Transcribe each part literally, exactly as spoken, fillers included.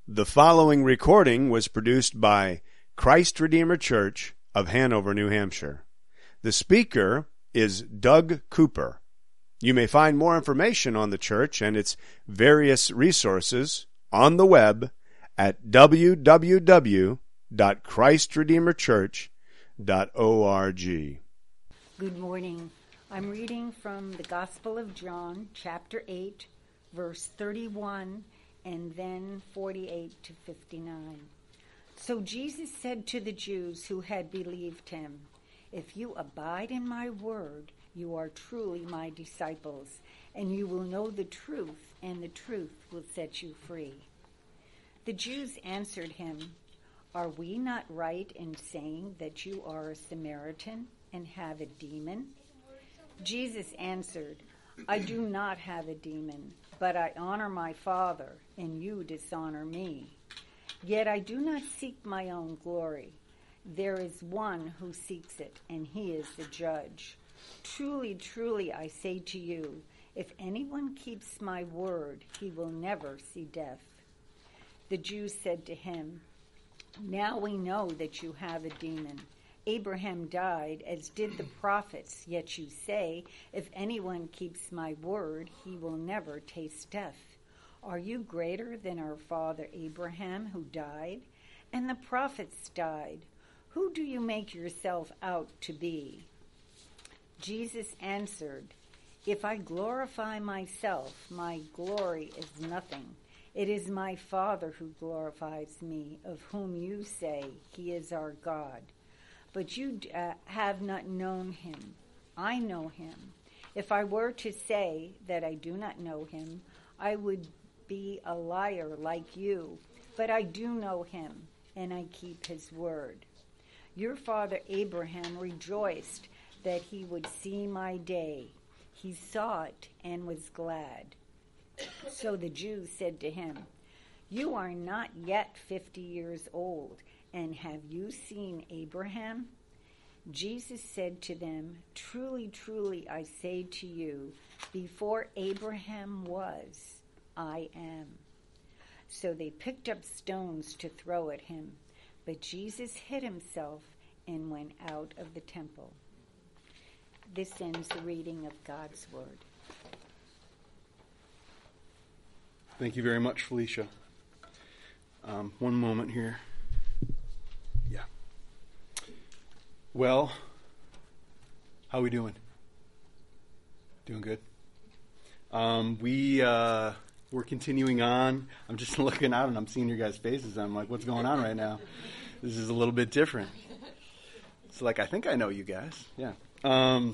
The following recording was produced by Christ Redeemer Church of Hanover, New Hampshire. The speaker is Doug Cooper. You may find more information on the church and its various resources on the web at w w w dot christ redeemer church dot org. Good morning. I'm reading from the Gospel of John, chapter eight, verse thirty-one, and then forty-eight to fifty-nine. So Jesus said to the Jews who had believed him, "If you abide in my word, you are truly my disciples, and you will know the truth, and the truth will set you free." The Jews answered him, "Are we not right in saying that you are a Samaritan and have a demon?" Jesus answered, "I do not have a demon, but I honor my Father, and you dishonor me. Yet I do not seek my own glory. There is one who seeks it, and he is the judge. Truly, truly, I say to you, if anyone keeps my word, he will never see death." The Jews said to him, "Now we know that you have a demon. Abraham died, as did the prophets, yet you say, if anyone keeps my word, he will never taste death. Are you greater than our father Abraham, who died? And the prophets died. Who do you make yourself out to be?" Jesus answered, "If I glorify myself, my glory is nothing. It is my Father who glorifies me, of whom you say he is our God. But you uh, have not known him. I know him. If I were to say that I do not know him, I would be a liar like you. But I do know him, and I keep his word. Your father Abraham rejoiced that he would see my day. He saw it and was glad." So the Jews said to him, "You are not yet fifty years old, and have you seen Abraham?" Jesus said to them, "Truly, truly, I say to you, before Abraham was, I am." So they picked up stones to throw at him, but Jesus hid himself and went out of the temple. This ends the reading of God's word. Thank you very much, Felicia. Um, one moment here. Yeah. Well, how are we doing? Doing good? Um, we, uh, we're continuing on. I'm just looking out and I'm seeing your guys' faces. I'm like, what's going on right now? This is a little bit different. It's like, I think I know you guys. Yeah. Um,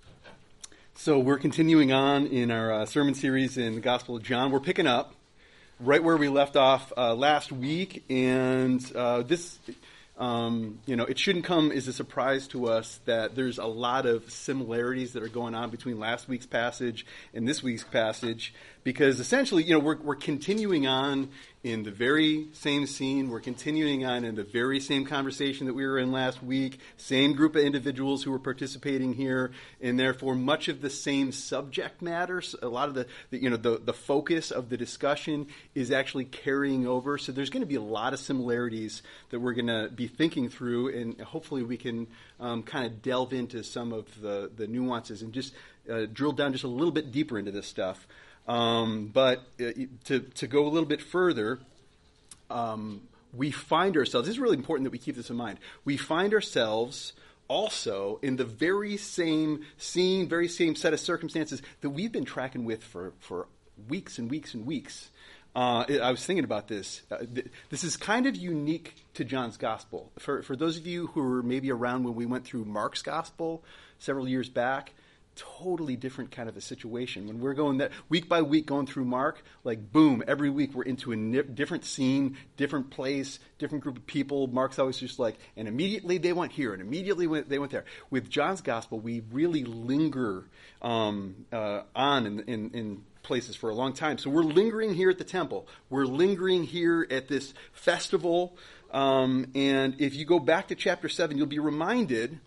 so we're continuing on in our uh, sermon series in the Gospel of John. We're picking up right where we left off uh, last week, and uh, this, um, you know, it shouldn't come as a surprise to us that there's a lot of similarities that are going on between last week's passage and this week's passage, because essentially, you know, we're we're continuing on in the very same scene. We're continuing on in the very same conversation that we were in last week, same group of individuals who were participating here, and therefore much of the same subject matter. So a lot of the, the you know, the, the focus of the discussion is actually carrying over. So there's going to be a lot of similarities that we're going to be thinking through, and hopefully we can um, kind of delve into some of the, the nuances and just uh, drill down just a little bit deeper into this stuff. Um, but uh, to to go a little bit further, um, we find ourselves, this is really important that we keep this in mind, we find ourselves also in the very same scene, very same set of circumstances that we've been tracking with for, for weeks and weeks and weeks. Uh, I was thinking about this. Uh, th- this is kind of unique to John's Gospel. For, for those of you who were maybe around when we went through Mark's Gospel several years back, totally different kind of a situation. When we're going that week by week going through Mark, like boom, every week we're into a ni- different scene, different place, different group of people. Mark's always just like, and immediately they went here, and immediately went, they went there. With John's Gospel, we really linger um, uh, on in, in, in places for a long time. So we're lingering here at the temple. We're lingering here at this festival. Um, and if you go back to chapter seven, you'll be reminded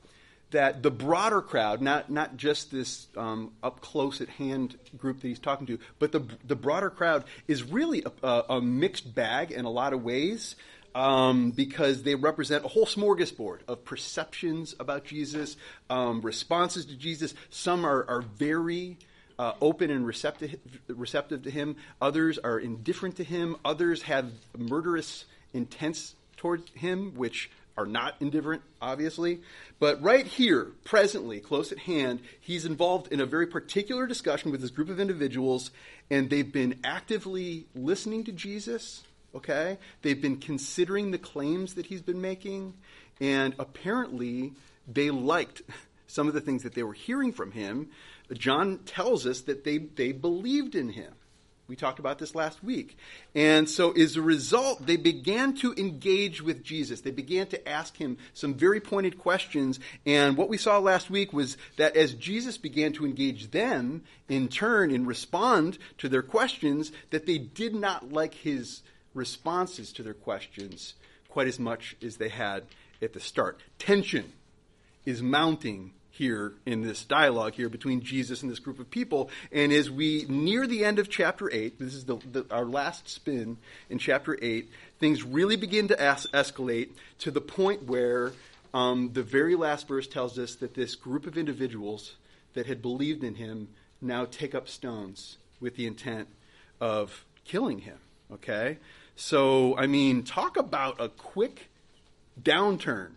that the broader crowd, not not just this um, up close at hand group that he's talking to, but the the broader crowd is really a, a, a mixed bag in a lot of ways, um, because they represent a whole smorgasbord of perceptions about Jesus, um, responses to Jesus. Some are, are very uh, open and receptive receptive to him. Others are indifferent to him. Others have murderous intents toward him, which are not indifferent, obviously. But right here, presently, close at hand, he's involved in a very particular discussion with this group of individuals, and they've been actively listening to Jesus, okay? They've been considering the claims that he's been making, and apparently they liked some of the things that they were hearing from him. John tells us that they, they believed in him. We talked about this last week. And so as a result, they began to engage with Jesus. They began to ask him some very pointed questions. And what we saw last week was that as Jesus began to engage them in turn and respond to their questions, that they did not like his responses to their questions quite as much as they had at the start. Tension is mounting here in this dialogue here between Jesus and this group of people. And as we near the end of chapter eight, this is the, the, our last spin in chapter eight, things really begin to es- escalate to the point where um, the very last verse tells us that this group of individuals that had believed in him now take up stones with the intent of killing him. Okay? So, I mean, talk about a quick downturn.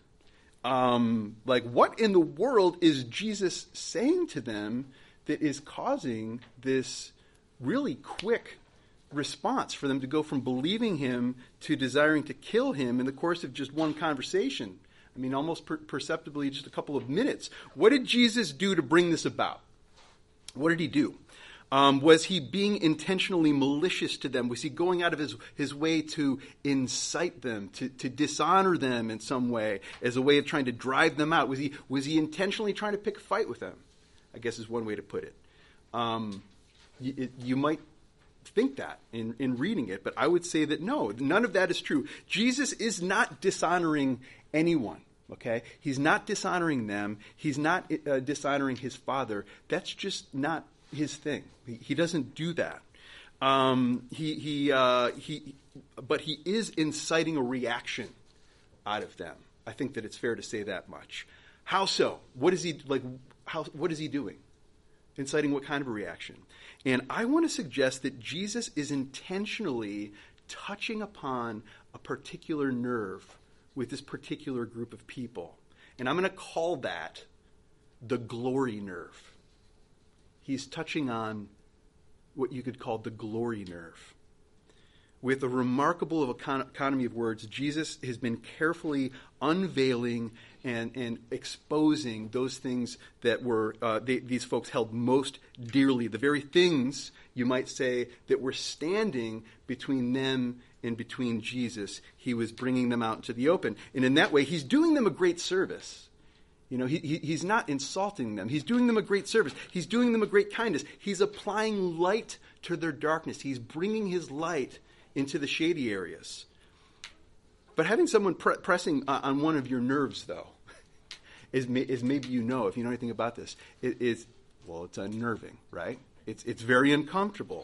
Um, like, what in the world is Jesus saying to them that is causing this really quick response for them to go from believing him to desiring to kill him in the course of just one conversation? I mean, almost per- perceptibly just a couple of minutes. What did Jesus do to bring this about? What did he do? Um, was he being intentionally malicious to them? Was he going out of his, his way to incite them, to, to dishonor them in some way as a way of trying to drive them out? Was he, was he intentionally trying to pick a fight with them? I guess is one way to put it. Um, you, it, you might think that in, in reading it, but I would say that no, none of that is true. Jesus is not dishonoring anyone. Okay? He's not dishonoring them. He's not uh, dishonoring his Father. That's just not his thing. He, he doesn't do that. Um, he he uh, he, but he is inciting a reaction out of them. I think that it's fair to say that much. How so? What is he like? How what is he doing? Inciting what kind of a reaction? And I want to suggest that Jesus is intentionally touching upon a particular nerve with this particular group of people, and I'm going to call that the glory nerve. He's touching on what you could call the glory nerve. With a remarkable economy of words, Jesus has been carefully unveiling and, and exposing those things that were uh, they, these folks held most dearly, the very things, you might say, that were standing between them and between Jesus. He was bringing them out into the open. And in that way, he's doing them a great service. You know, he, he, he's not insulting them. He's doing them a great service. He's doing them a great kindness. He's applying light to their darkness. He's bringing his light into the shady areas. But having someone pre- pressing uh, on one of your nerves, though, is, may, is maybe you know, if you know anything about this, it is, well, it's unnerving, right? It's, it's very uncomfortable.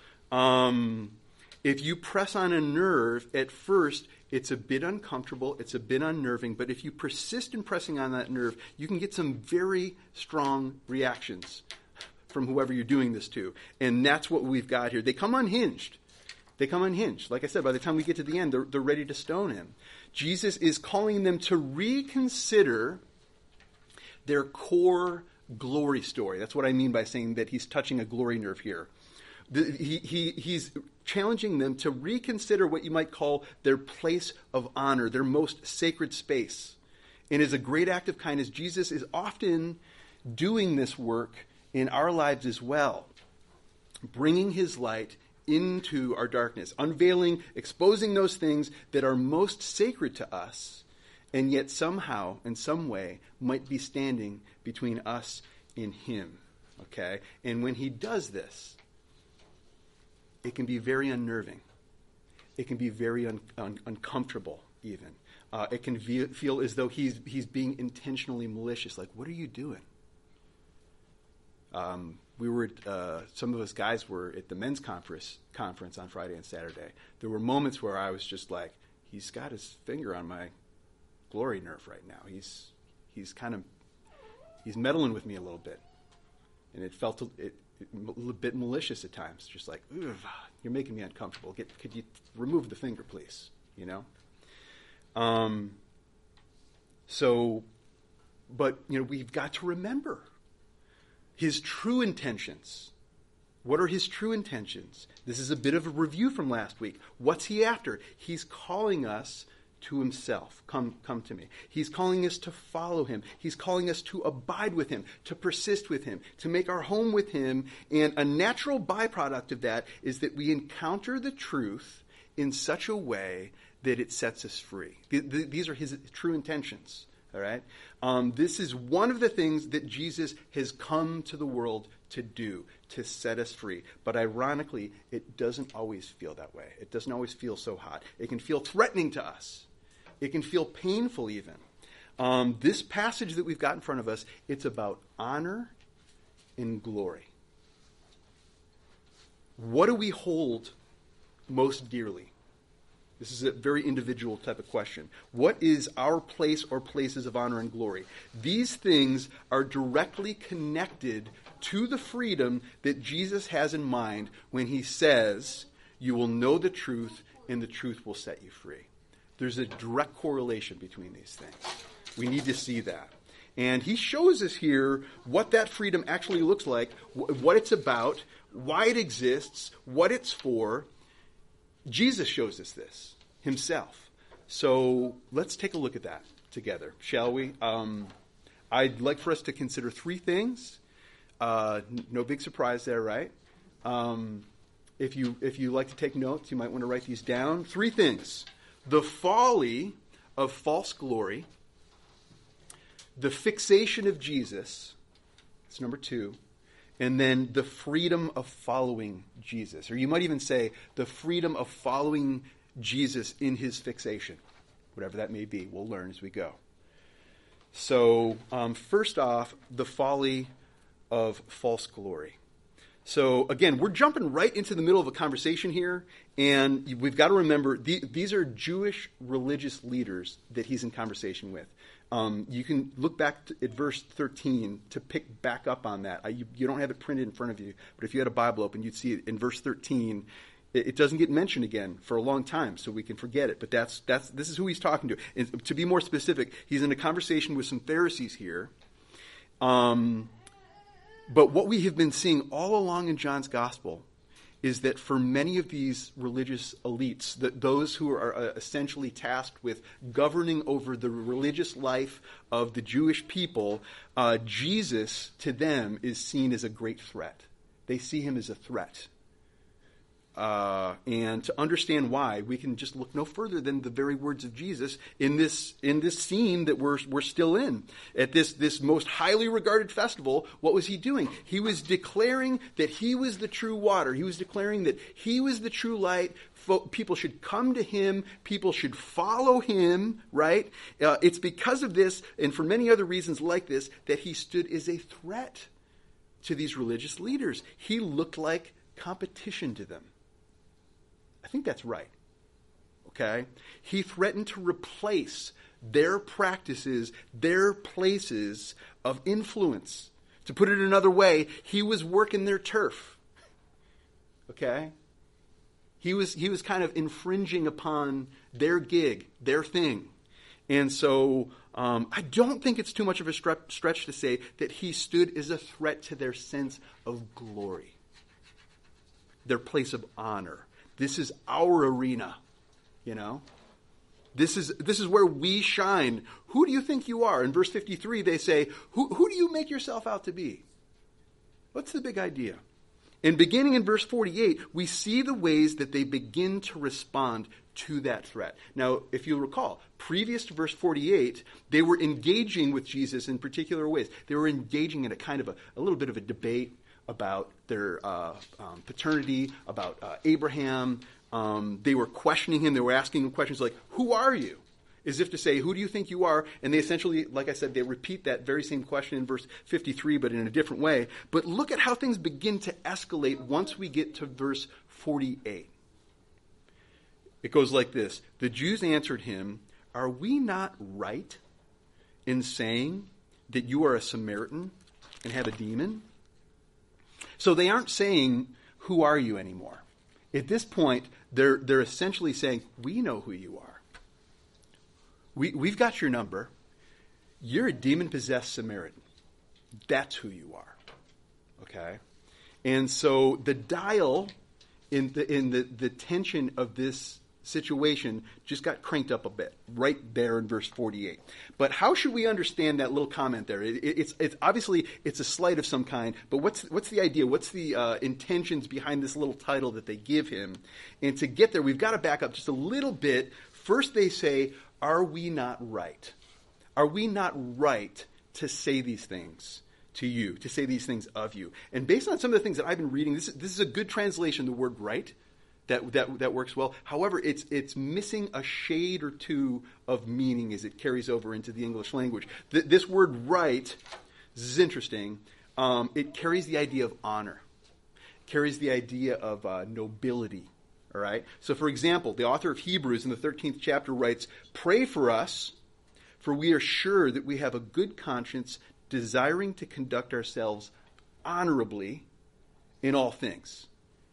Um, if you press on a nerve, at first, it's a bit uncomfortable, it's a bit unnerving, but if you persist in pressing on that nerve, you can get some very strong reactions from whoever you're doing this to. And that's what we've got here. They come unhinged. They come unhinged. Like I said, by the time we get to the end, they're, they're ready to stone him. Jesus is calling them to reconsider their core glory story. That's what I mean by saying that he's touching a glory nerve here. The, he, he, he's challenging them to reconsider what you might call their place of honor, their most sacred space. And as a great act of kindness, Jesus is often doing this work in our lives as well, bringing his light into our darkness, unveiling, exposing those things that are most sacred to us, and yet somehow, in some way, might be standing between us and him. Okay? And when he does this, it can be very unnerving. It can be very un- un- uncomfortable. even. Uh, it can ve- feel as though he's he's being intentionally malicious. Like, what are you doing? Um, we were, uh, some of us guys were at the men's conference conference on Friday and Saturday. There were moments where I was just like, he's got his finger on my glory nerve right now. He's he's kind of he's meddling with me a little bit, and it felt a, it, it, a little bit malicious at times. Just like, you're making me uncomfortable. Get, could you remove the finger, please? You know. Um. So, but you know, we've got to remember his true intentions. What are his true intentions? This is a bit of a review from last week. What's he after? He's calling us to himself. Come, come to me. He's calling us to follow him. He's calling us to abide with him, to persist with him, to make our home with him. And a natural byproduct of that is that we encounter the truth in such a way that it sets us free. These are his true intentions. All right? Um, this is one of the things that Jesus has come to the world to do, to set us free. But ironically, it doesn't always feel that way. It doesn't always feel so hot. It can feel threatening to us. It can feel painful even. Um, this passage that we've got in front of us, it's about honor and glory. What do we hold most dearly? This is a very individual type of question. What is our place or places of honor and glory? These things are directly connected to the freedom that Jesus has in mind when he says, you will know the truth and the truth will set you free. There's a direct correlation between these things. We need to see that. And he shows us here what that freedom actually looks like, wh- what it's about, why it exists, what it's for. Jesus shows us this himself. So let's take a look at that together, shall we? Um, I'd like for us to consider three things. Uh, n- no big surprise there, right? Um, if you if you like to take notes, you might want to write these down. Three things. The folly of false glory, the fixation of Jesus, that's number two, and then the freedom of following Jesus. Or you might even say the freedom of following Jesus in his fixation. Whatever that may be, we'll learn as we go. So, um, first off, the folly of false glory. So, again, we're jumping right into the middle of a conversation here, and we've got to remember the, these are Jewish religious leaders that he's in conversation with. Um, you can look back to, at verse thirteen to pick back up on that. I, you, you don't have it printed in front of you, but if you had a Bible open, you'd see it in verse thirteen. It, it doesn't get mentioned again for a long time, so we can forget it. But that's that's this is who he's talking to. And to be more specific, he's in a conversation with some Pharisees here. Um, but what we have been seeing all along in John's gospel is that for many of these religious elites, that those who are uh, essentially tasked with governing over the religious life of the Jewish people, uh, Jesus to them is seen as a great threat. They see him as a threat. Uh, and to understand why, we can just look no further than the very words of Jesus in this in this scene that we're we're still in. At this this most highly regarded festival, what was he doing? He was declaring that he was the true water. He was declaring that he was the true light. Fo- people should come to him. People should follow him, right? Uh, it's because of this, and for many other reasons like this, that he stood as a threat to these religious leaders. He looked like competition to them. I think that's right. Okay? He threatened to replace their practices, their places of influence. To put it another way, he was working their turf. Okay? He was he was kind of infringing upon their gig, their thing. And so um, I don't think it's too much of a stre- stretch to say that he stood as a threat to their sense of glory, their place of honor. This is our arena, you know. This is this is where we shine. Who do you think you are? In verse fifty-three, they say, who, who do you make yourself out to be? What's the big idea? And beginning in verse forty-eight, we see the ways that they begin to respond to that threat. Now, if you'll recall, previous to verse forty-eight, they were engaging with Jesus in particular ways. They were engaging in a kind of a, a little bit of a debate about their uh, um, paternity, about uh, Abraham. Um, they were questioning him. They were asking him questions like, who are you? as if to say, who do you think you are? And they essentially, like I said, they repeat that very same question in verse fifty-three, but in a different way. But look at how things begin to escalate once we get to verse forty-eight. It goes like this. The Jews answered him, are we not right in saying that you are a Samaritan and have a demon? So they aren't saying, who are you anymore? At this point, they're, they're essentially saying, we know who you are. We, we've got your number. You're a demon-possessed Samaritan. That's who you are. Okay? And so the dial in the in the, the tension of this situation just got cranked up a bit right there in verse forty-eight. But how should we understand that little comment there? It, it, it's it's obviously it's a slight of some kind, but what's what's the idea? What's the uh, intentions behind this little title that they give him? And to get there, we've got to back up just a little bit. First they say, are we not right? Are we not right to say these things to you, to say these things of you? And based on some of the things that I've been reading, this, this is a good translation, the word right, that, that, that works well. However, it's, it's missing a shade or two of meaning as it carries over into the English language. Th- this word right, this is interesting, um, it carries the idea of honor, carries the idea of uh, nobility. All right. So, for example, the author of Hebrews in the thirteenth chapter writes, pray for us, for we are sure that we have a good conscience, desiring to conduct ourselves honorably in all things.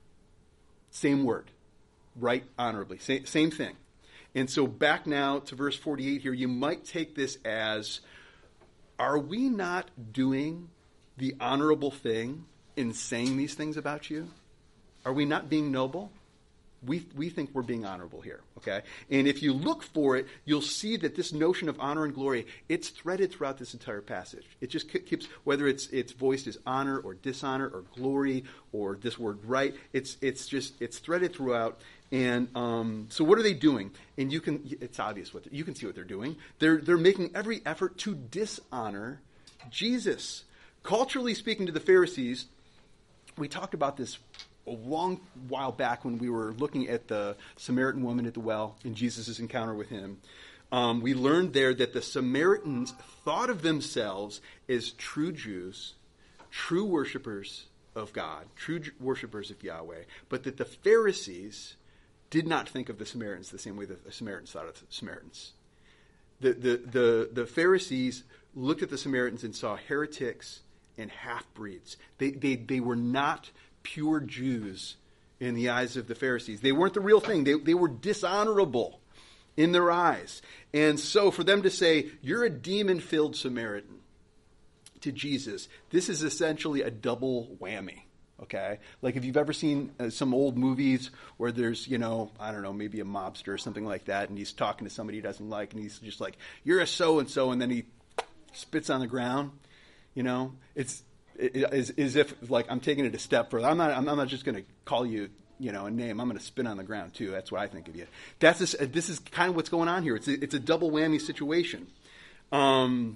Same word. Right, honorably. Same, same thing. And so back now to verse forty-eight here, you might take this as, are we not doing the honorable thing in saying these things about you? Are we not being noble? We we think we're being honorable here, okay? And if you look for it, you'll see that this notion of honor and glory, it's threaded throughout this entire passage. It just keeps, whether it's it's voiced as honor or dishonor or glory or this word right, it's it's just, it's threaded throughout. And um, so what are they doing? And you can, it's obvious what, you can see what they're doing. They're They're making every effort to dishonor Jesus. Culturally speaking to the Pharisees, we talked about this a long while back when we were looking at the Samaritan woman at the well in Jesus' encounter with him. Um, we learned there that the Samaritans thought of themselves as true Jews, true worshipers of God, true worshipers of Yahweh, but that the Pharisees did not think of the Samaritans the same way that the Samaritans thought of the Samaritans. The, the, the, the Pharisees looked at the Samaritans and saw heretics and half-breeds. They, they, they were not pure Jews in the eyes of the Pharisees. They weren't the real thing. They, they were dishonorable in their eyes. And so for them to say, you're a demon-filled Samaritan to Jesus, this is essentially a double whammy. Okay? Like if you've ever seen uh, some old movies where there's, you know, I don't know, maybe a mobster or something like that, and he's talking to somebody he doesn't like, and he's just like, you're a so-and-so, and then he spits on the ground. You know? It's As, as if, like, I'm taking it a step further. I'm not. I'm not just going to call you, you know, a name. I'm going to spit on the ground too. That's what I think of you. That's this. This is kind of what's going on here. It's a, it's a double whammy situation. Um,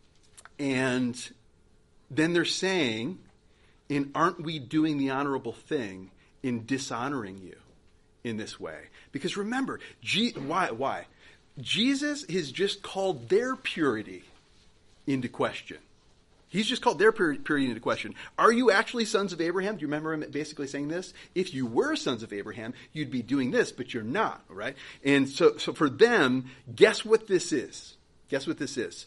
and then they're saying, "And aren't we doing the honorable thing in dishonoring you in this way?" Because remember, G, why? Why? Jesus has just called their purity into question. He's just called their purity into question. Are you actually sons of Abraham? Do you remember him basically saying this? If you were sons of Abraham, you'd be doing this, but you're not, right? And so, so for them, guess what this is? Guess what this is?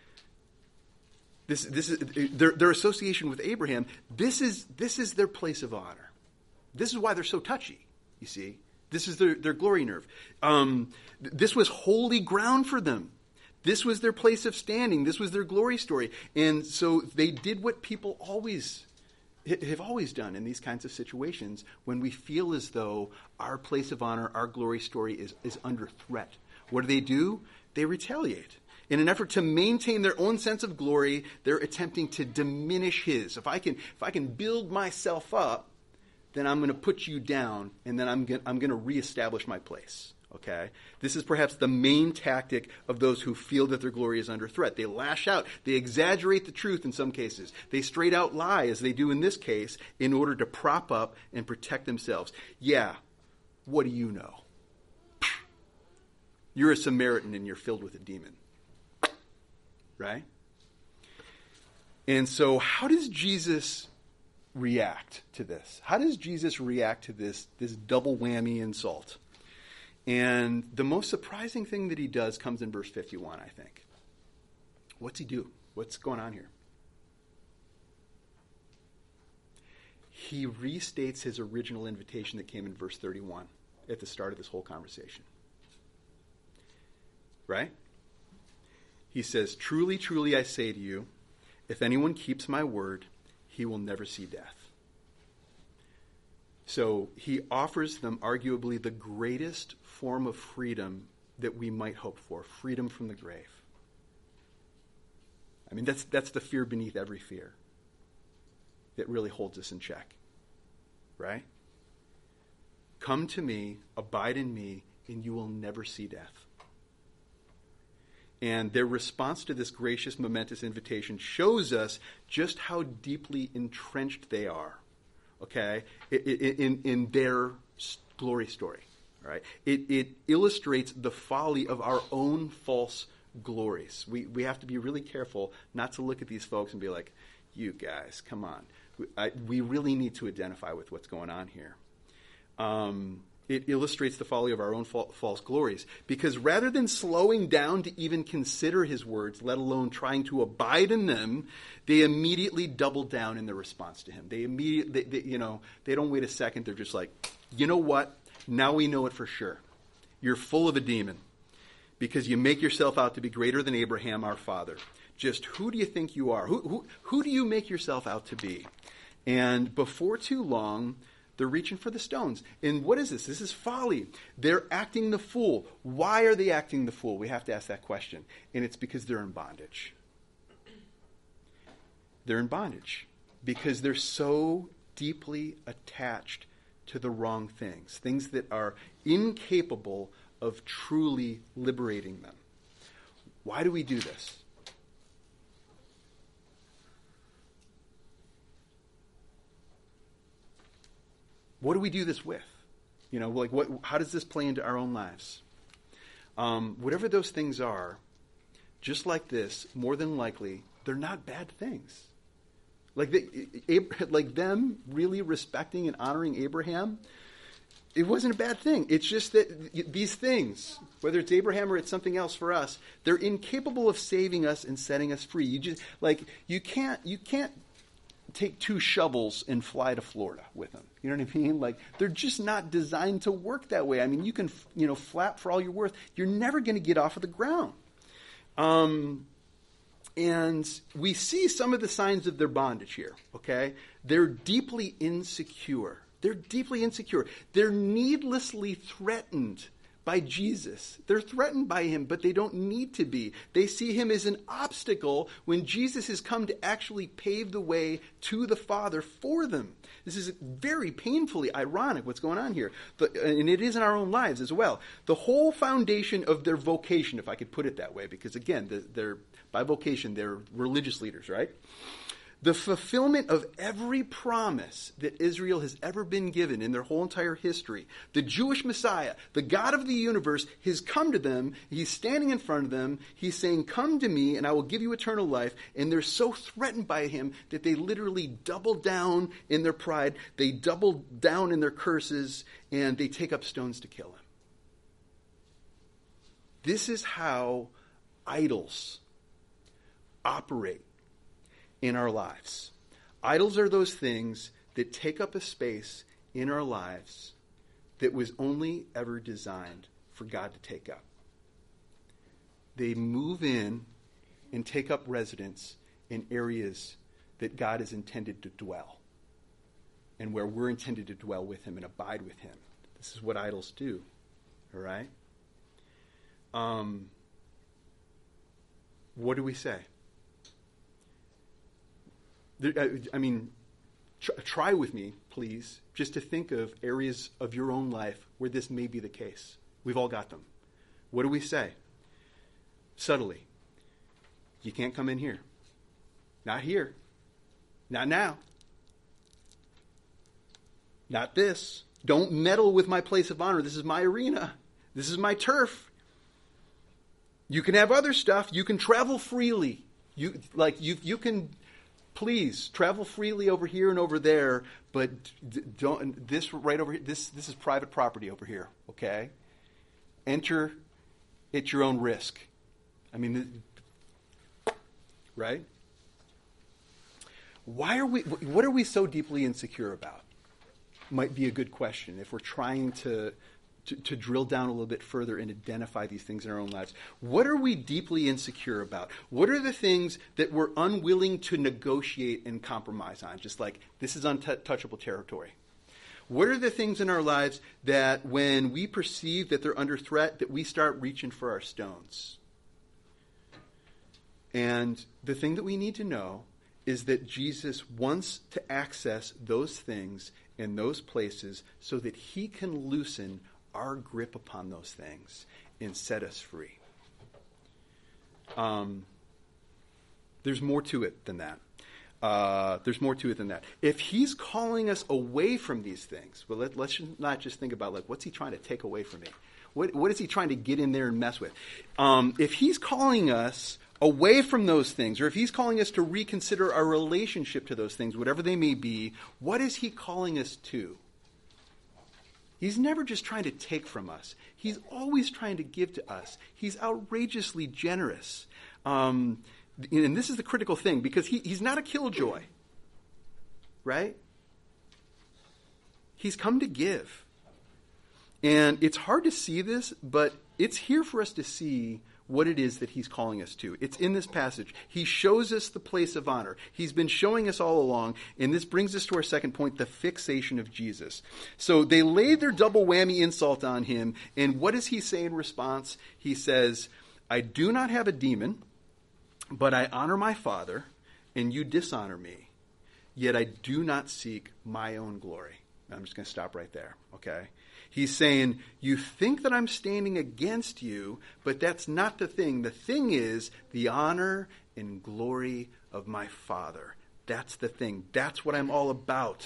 This, this is their, their association with Abraham. This is this is their place of honor. This is why they're so touchy. You see, this is their their glory nerve. Um, this was holy ground for them. This was their place of standing. This was their glory story. And so they did what people always have always done in these kinds of situations when we feel as though our place of honor, our glory story is, is under threat. What do they do? They retaliate. In an effort to maintain their own sense of glory, they're attempting to diminish his. If I can, if I can build myself up, then I'm going to put you down, and then I'm going, I'm going to reestablish my place. Okay? This is perhaps the main tactic of those who feel that their glory is under threat. They lash out. They exaggerate the truth in some cases. They straight out lie, as they do in this case, in order to prop up and protect themselves. Yeah, what do you know? You're a Samaritan and you're filled with a demon. Right? And so how does Jesus react to this? How does Jesus react to this, this double whammy insult? And the most surprising thing that he does comes in verse fifty-one, I think. What's he do? What's going on here? He restates his original invitation that came in verse thirty-one at the start of this whole conversation. Right? He says, "Truly, truly, I say to you, if anyone keeps my word, he will never see death." So he offers them arguably the greatest form of freedom that we might hope for, freedom from the grave. I mean, that's that's the fear beneath every fear that really holds us in check, right? Come to me, abide in me, and you will never see death. And their response to this gracious, momentous invitation shows us just how deeply entrenched they are, okay, in, in their glory story. All right? It, it illustrates the folly of our own false glories. We, we have to be really careful not to look at these folks and be like, you guys, come on. We, I, we really need to identify with what's going on here. Um, it illustrates the folly of our own fa- false glories. Because rather than slowing down to even consider his words, let alone trying to abide in them, they immediately double down in their response to him. They immediately, they, they, you know, they don't wait a second. They're just like, you know what? Now we know it for sure. You're full of a demon because you make yourself out to be greater than Abraham, our father. Just who do you think you are? Who, who, who do you make yourself out to be? And before too long, they're reaching for the stones. And what is this? This is folly. They're acting the fool. Why are they acting the fool? We have to ask that question. And it's because they're in bondage. They're in bondage because they're so deeply attached to the wrong things, things that are incapable of truly liberating them. Why do we do this? What do we do this with? You know, like what? How does this play into our own lives? Um, whatever those things are, just like this, more than likely, they're not bad things. Like they, like them really respecting and honoring Abraham, it wasn't a bad thing. It's just that these things, whether it's Abraham or it's something else for us, they're incapable of saving us and setting us free. You just like you can't you can't take two shovels and fly to Florida with them. You know what I mean? Like they're just not designed to work that way. I mean, you can you know flap for all you're worth. You're never going to get off of the ground. Um. And we see some of the signs of their bondage here, okay? They're deeply insecure. They're deeply insecure. They're needlessly threatened by Jesus. They're threatened by him, but they don't need to be. They see him as an obstacle when Jesus has come to actually pave the way to the Father for them. This is very painfully ironic what's going on here. But, and it is in our own lives as well. The whole foundation of their vocation, if I could put it that way, because again, the, they're by vocation, they're religious leaders, right? The fulfillment of every promise that Israel has ever been given in their whole entire history. The Jewish Messiah, the God of the universe, has come to them. He's standing in front of them. He's saying, come to me and I will give you eternal life. And they're so threatened by him that they literally double down in their pride. They double down in their curses and they take up stones to kill him. This is how idols operate in our lives. Idols are those things that take up a space in our lives that was only ever designed for God to take up. They move in and take up residence in areas that God is intended to dwell and where we're intended to dwell with him and abide with him. This is what idols do. All right? Um, what do we say? I mean, try with me, please, just to think of areas of your own life where this may be the case. We've all got them. What do we say? Subtly. You can't come in here. Not here. Not now. Not this. Don't meddle with my place of honor. This is my arena. This is my turf. You can have other stuff. You can travel freely. You like you you can please travel freely over here and over there, but don't this right over here. This this is private property over here. Okay, enter at your own risk. I mean, right? Why are we? What are we so deeply insecure about? Might be a good question if we're trying to. To, to drill down a little bit further and identify these things in our own lives. What are we deeply insecure about? What are the things that we're unwilling to negotiate and compromise on? Just like, this is untouchable territory. What are the things in our lives that when we perceive that they're under threat, that we start reaching for our stones? And the thing that we need to know is that Jesus wants to access those things in those places so that he can loosen our grip upon those things and set us free. Um, there's more to it than that. Uh, there's more to it than that. If he's calling us away from these things, well, let, let's not just think about, like, what's he trying to take away from me? What, what is he trying to get in there and mess with? Um, if he's calling us away from those things, or if he's calling us to reconsider our relationship to those things, whatever they may be, what is he calling us to? He's never just trying to take from us. He's always trying to give to us. He's outrageously generous. Um, and this is the critical thing, because he, he's not a killjoy, right? He's come to give. And it's hard to see this, but it's here for us to see what it is that he's calling us to. It's in this passage. He shows us the place of honor. He's been showing us all along, and this brings us to our second point, the fixation of Jesus. So they laid their double whammy insult on him, and what does he say in response? He says, I do not have a demon, but I honor my Father, and you dishonor me, yet I do not seek my own glory. I'm just going to stop right there, okay? He's saying, you think that I'm standing against you, but that's not the thing. The thing is the honor and glory of my Father. That's the thing. That's what I'm all about.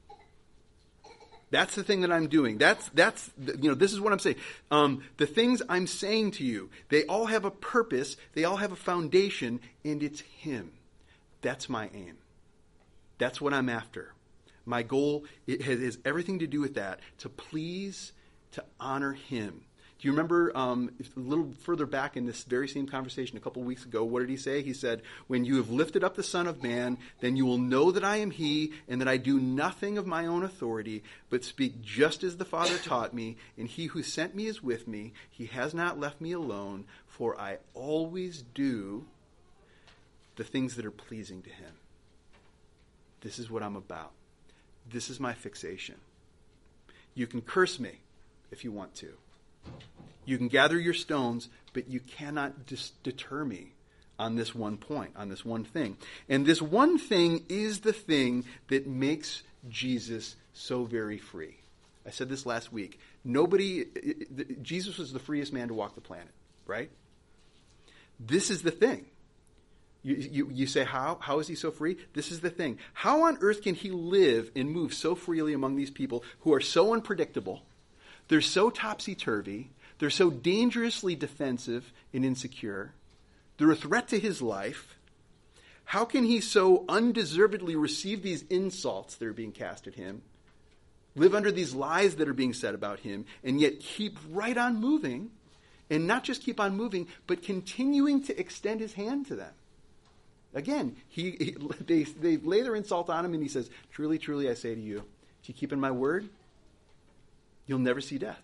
That's the thing that I'm doing. That's, that's you know, this is what I'm saying. Um, the things I'm saying to you, they all have a purpose. They all have a foundation, and it's him. That's my aim. That's what I'm after. My goal it has, has everything to do with that, to please, to honor him. Do you remember um, a little further back in this very same conversation a couple of weeks ago, what did he say? He said, when you have lifted up the Son of Man, then you will know that I am he, and that I do nothing of my own authority, but speak just as the Father taught me, and he who sent me is with me. He has not left me alone, for I always do the things that are pleasing to him. This is what I'm about. This is my fixation. You can curse me if you want to. You can gather your stones, but you cannot dis- deter me on this one point, on this one thing. And this one thing is the thing that makes Jesus so very free. I said this last week. Nobody, Jesus was the freest man to walk the planet, right? This is the thing. You, you, you say, how? How is he so free? This is the thing. How on earth can he live and move so freely among these people who are so unpredictable? They're so topsy-turvy. They're so dangerously defensive and insecure. They're a threat to his life. How can he so undeservedly receive these insults that are being cast at him, live under these lies that are being said about him, and yet keep right on moving, and not just keep on moving, but continuing to extend his hand to them? Again, he, he they, they lay their insult on him, and he says, truly, truly, I say to you, if you keep in my word, you'll never see death.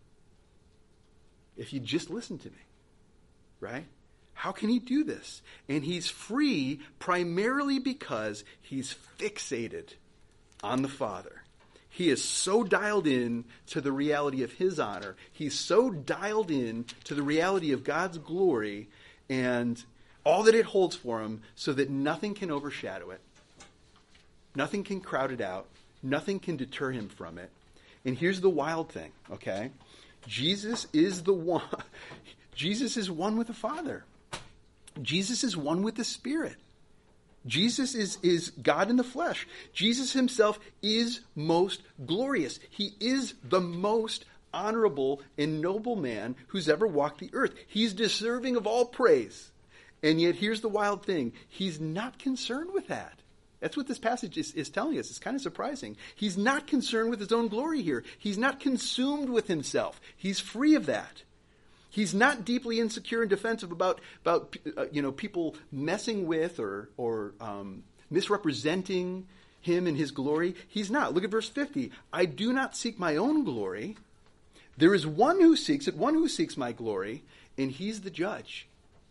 If you just listen to me, right? How can he do this? And he's free primarily because he's fixated on the Father. He is so dialed in to the reality of his honor. He's so dialed in to the reality of God's glory and all that it holds for him, so that nothing can overshadow it. Nothing can crowd it out. Nothing can deter him from it. And here's the wild thing, okay? Jesus is the one. Jesus is one with the Father. Jesus is one with the Spirit. Jesus is, is God in the flesh. Jesus himself is most glorious. He is the most honorable and noble man who's ever walked the earth. He's deserving of all praise. And yet here's the wild thing. He's not concerned with that. That's what this passage is, is telling us. It's kind of surprising. He's not concerned with his own glory here. He's not consumed with himself. He's free of that. He's not deeply insecure and defensive about, about uh, you know, people messing with or, or um, misrepresenting him and his glory. He's not. Look at verse fifty. I do not seek my own glory. There is one who seeks it, one who seeks my glory, and he's the judge.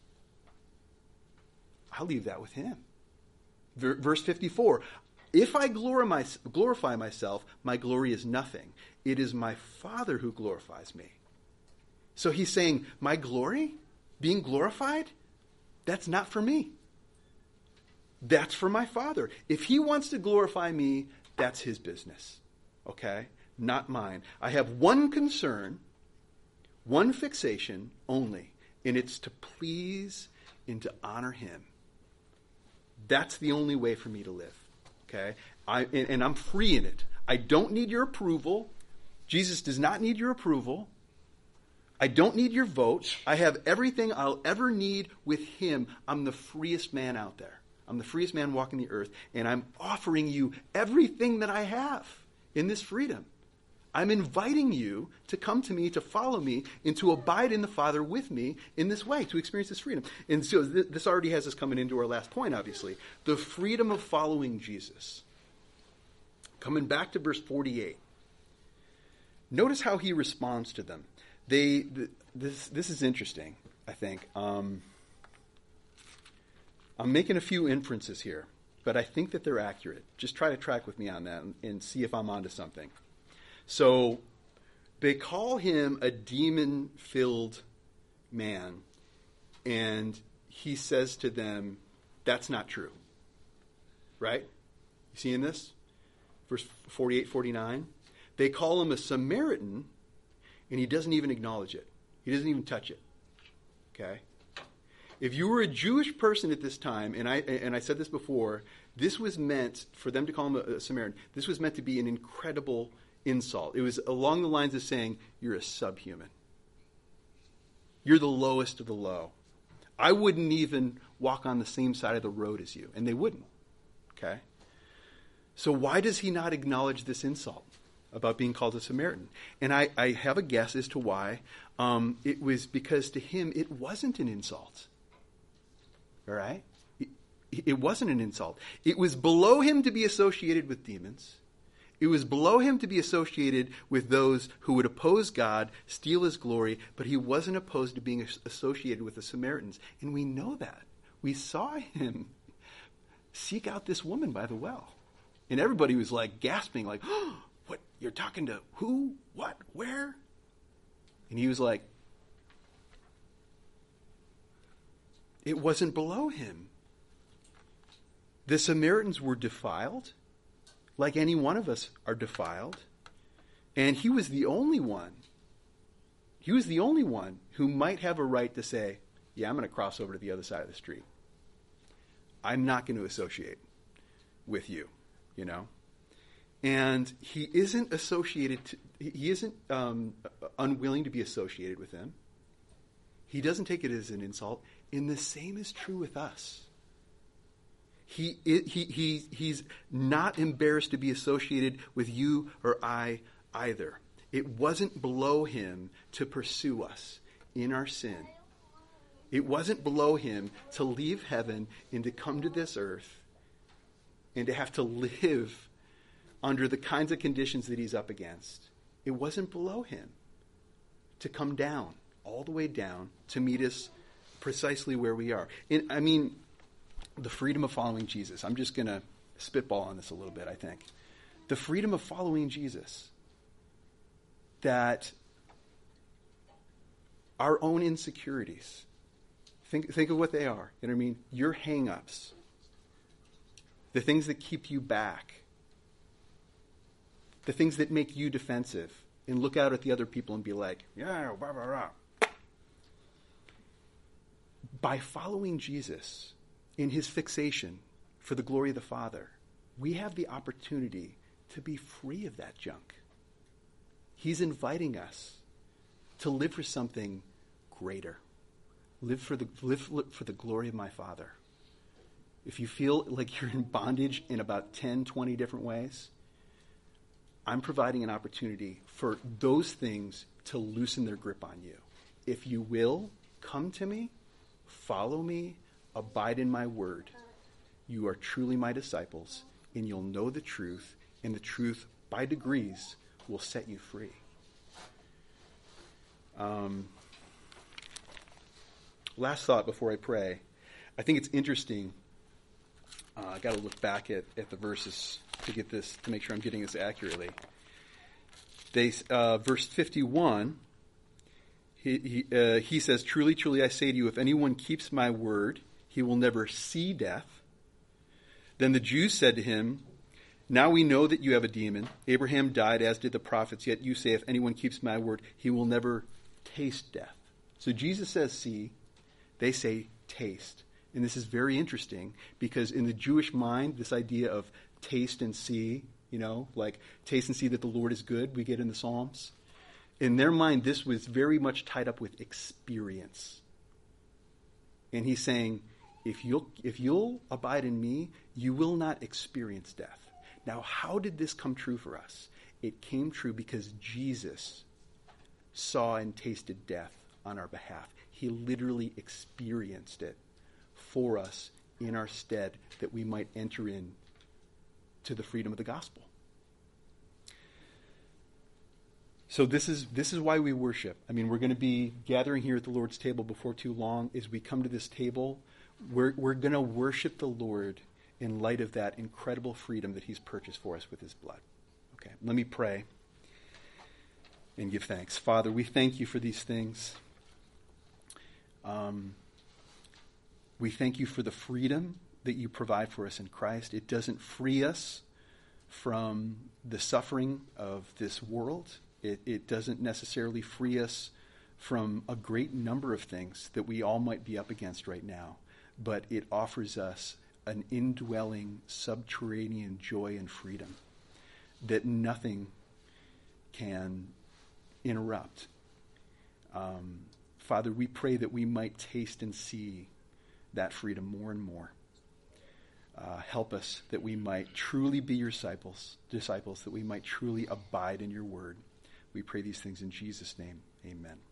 I'll leave that with him. Verse fifty-four, if I glorify myself, my glory is nothing. It is my Father who glorifies me. So he's saying, my glory, being glorified, that's not for me. That's for my Father. If he wants to glorify me, that's his business. Okay? Not mine. I have one concern, one fixation only, and it's to please and to honor him. That's the only way for me to live, okay? I, and, and I'm free in it. I don't need your approval. Jesus does not need your approval. I don't need your vote. I have everything I'll ever need with him. I'm the freest man out there. I'm the freest man walking the earth, and I'm offering you everything that I have in this freedom. I'm inviting you to come to me, to follow me, and to abide in the Father with me in this way, to experience this freedom. And so th- this already has us coming into our last point, obviously. The freedom of following Jesus. Coming back to verse forty-eight. Notice how he responds to them. They, th- this, this is interesting, I think. Um, I'm making a few inferences here, but I think that they're accurate. Just try to track with me on that and, and see if I'm onto something. So they call him a demon-filled man, and he says to them, that's not true. Right? You seeing this? Verse forty-eight, forty-nine. They call him a Samaritan, and he doesn't even acknowledge it. He doesn't even touch it. Okay? If you were a Jewish person at this time, and I and I said this before, this was meant, for them to call him a, a Samaritan, this was meant to be an incredible insult. It was along the lines of saying, you're a subhuman. You're the lowest of the low. I wouldn't even walk on the same side of the road as you. And they wouldn't. Okay? So why does he not acknowledge this insult about being called a Samaritan? And I, I have a guess as to why. Um, it was because to him it wasn't an insult. All right? It, it wasn't an insult. It was below him to be associated with demons. It was below him to be associated with those who would oppose God, steal his glory, but he wasn't opposed to being associated with the Samaritans. And we know that. We saw him seek out this woman by the well. And everybody was like gasping, like, oh, what, you're talking to who, what, where? And he was like, it wasn't below him. The Samaritans were defiled, like any one of us are defiled. And he was the only one. He was the only one who might have a right to say, yeah, I'm going to cross over to the other side of the street. I'm not going to associate with you, you know. And he isn't associated, to, he isn't um, unwilling to be associated with them. He doesn't take it as an insult. And the same is true with us. He, he, he, he's not embarrassed to be associated with you or I either. It wasn't below him to pursue us in our sin. It wasn't below him to leave heaven and to come to this earth and to have to live under the kinds of conditions that he's up against. It wasn't below him to come down, all the way down, to meet us precisely where we are. And I mean, the freedom of following Jesus. I'm just going to spitball on this a little bit, I think. The freedom of following Jesus. That our own insecurities, think, think of what they are. You know what I mean? Your hang-ups. The things that keep you back. The things that make you defensive. And look out at the other people and be like, yeah, blah, blah, blah. By following Jesus in his fixation for the glory of the Father, we have the opportunity to be free of that junk. He's inviting us to live for something greater. Live for the live for the glory of my Father. If you feel like you're in bondage in about ten, twenty different ways, I'm providing an opportunity for those things to loosen their grip on you. If you will, come to me, follow me, abide in my word. You are truly my disciples, and you'll know the truth, and the truth, by degrees, will set you free. Um, last thought before I pray. I think it's interesting. Uh, I got to look back at, at the verses to get this, to make sure I'm getting this accurately. They, uh, verse fifty-one, he, he, uh, he says, "Truly, truly, I say to you, if anyone keeps my word, he will never see death." Then the Jews said to him, "Now we know that you have a demon. Abraham died, as did the prophets, yet you say, if anyone keeps my word, he will never taste death." So Jesus says see, they say taste. And this is very interesting because in the Jewish mind, this idea of taste and see, you know, like taste and see that the Lord is good, we get in the Psalms. In their mind, this was very much tied up with experience. And he's saying, if you'll, if you'll abide in me, you will not experience death. Now, how did this come true for us? It came true because Jesus saw and tasted death on our behalf. He literally experienced it for us in our stead, that we might enter in to the freedom of the gospel. So this is this is why we worship. I mean, we're going to be gathering here at the Lord's table before too long. As we come to this table, we're we're going to worship the Lord in light of that incredible freedom that he's purchased for us with his blood. Okay, let me pray and give thanks. Father, we thank you for these things. Um, we thank you for the freedom that you provide for us in Christ. It doesn't free us from the suffering of this world. It, it doesn't necessarily free us from a great number of things that we all might be up against right now. But it offers us an indwelling, subterranean joy and freedom that nothing can interrupt. Um, Father, we pray that we might taste and see that freedom more and more. Uh, help us that we might truly be your disciples, disciples, that we might truly abide in your word. We pray these things in Jesus' name. Amen.